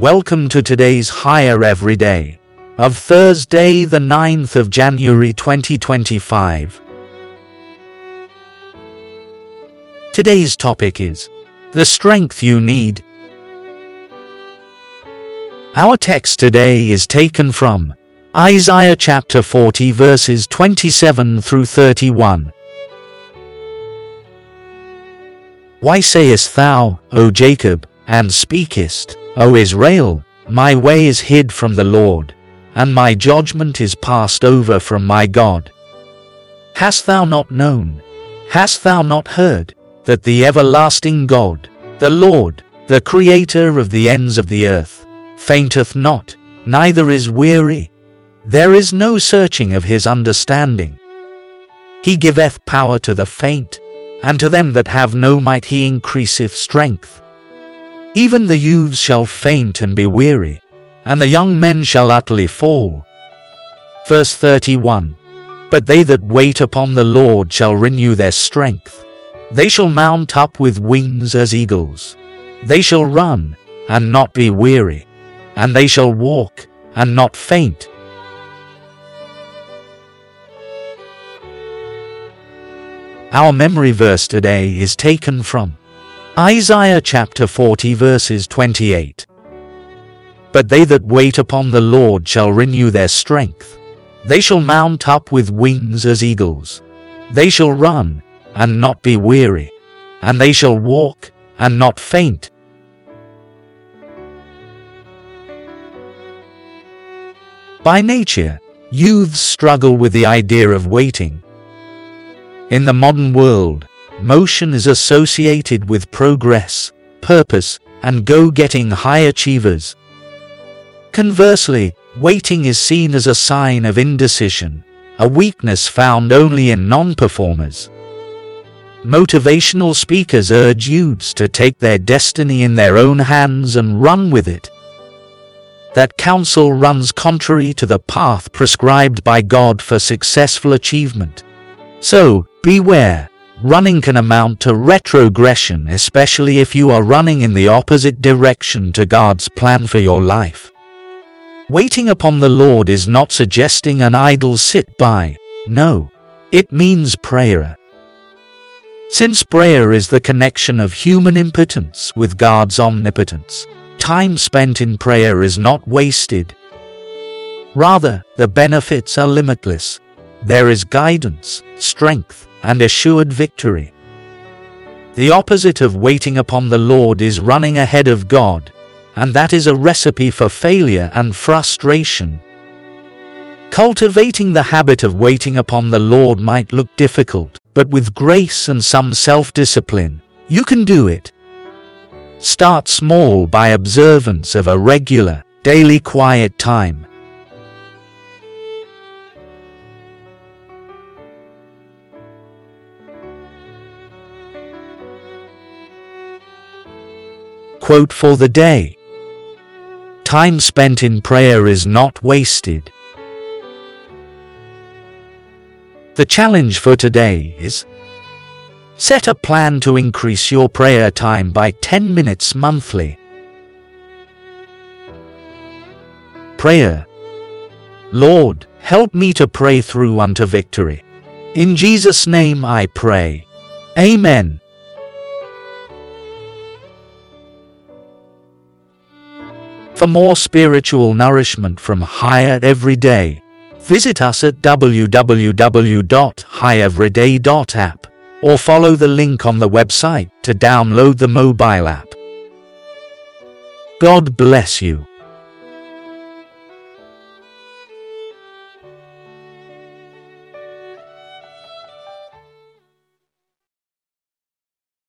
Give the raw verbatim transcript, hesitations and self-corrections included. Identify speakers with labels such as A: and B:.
A: Welcome to today's Higher Everyday of Thursday the ninth of January twenty twenty-five. Today's topic is the strength you need. Our text today is taken from Isaiah chapter forty verses twenty-seven through thirty-one. Why sayest thou, O Jacob, and speakest, O Israel, my way is hid from the Lord, and my judgment is passed over from my God? Hast thou not known, hast thou not heard, that the everlasting God, the Lord, the Creator of the ends of the earth, fainteth not, neither is weary? There is no searching of his understanding. He giveth power to the faint, and to them that have no might he increaseth strength. Even the youths shall faint and be weary, and the young men shall utterly fall. Verse thirty-one. But they that wait upon the Lord shall renew their strength. They shall mount up with wings as eagles. They shall run, and not be weary, and they shall walk, and not faint. Our memory verse today is taken from Isaiah chapter forty verses twenty-eight. But they that wait upon the Lord shall renew their strength. They shall mount up with wings as eagles. They shall run, and not be weary, and they shall walk, and not faint. By nature, youths struggle with the idea of waiting. In the modern world, motion is associated with progress, purpose, and go-getting high achievers. Conversely, waiting is seen as a sign of indecision, a weakness found only in non-performers. Motivational speakers urge youths to take their destiny in their own hands and run with it. That counsel runs contrary to the path prescribed by God for successful achievement. So, beware. Running can amount to retrogression, especially if you are running in the opposite direction to God's plan for your life. Waiting upon the Lord is not suggesting an idle sit-by. No, it means prayer. Since prayer is the connection of human impotence with God's omnipotence, time spent in prayer is not wasted. Rather, the benefits are limitless. There is guidance, strength, and assured victory. The opposite of waiting upon the Lord is running ahead of God, and that is a recipe for failure and frustration. Cultivating the habit of waiting upon the Lord might look difficult, but with grace and some self-discipline, you can do it. Start small by observance of a regular, daily quiet time. Quote for the day. Time spent in prayer is not wasted. The challenge for today is: set a plan to increase your prayer time by ten minutes monthly. Prayer. Lord, help me to pray through unto victory. In Jesus' name I pray. Amen. For more spiritual nourishment from Higher Everyday, visit us at w w w dot high everyday dot app or follow the link on the website to download the mobile app. God bless you.